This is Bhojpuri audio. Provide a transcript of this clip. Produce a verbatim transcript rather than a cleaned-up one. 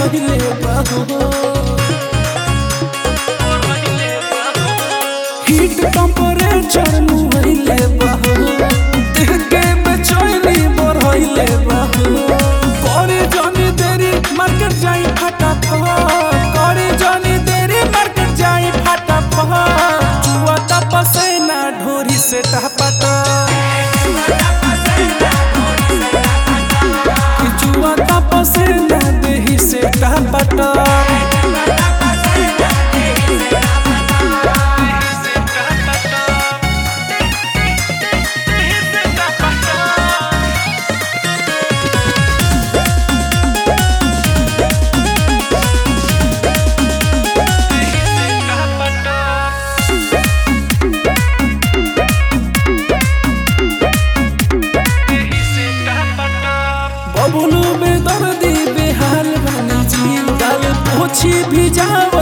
बढ़ले बाहो हीट टेम्परेचर मुहैले बाहो देह के बेचैनी बढ़ले बाहो करे जानी देरी मार्केट जाई फटाफट करे जानी देरी मार्केट जाई फटाफट जुआ पसेना ढोरी से टपटा जुआ पसेना देही से टपटा बबलू में दर्दी बेहाल बनी जी गाल पोछी भी जाओ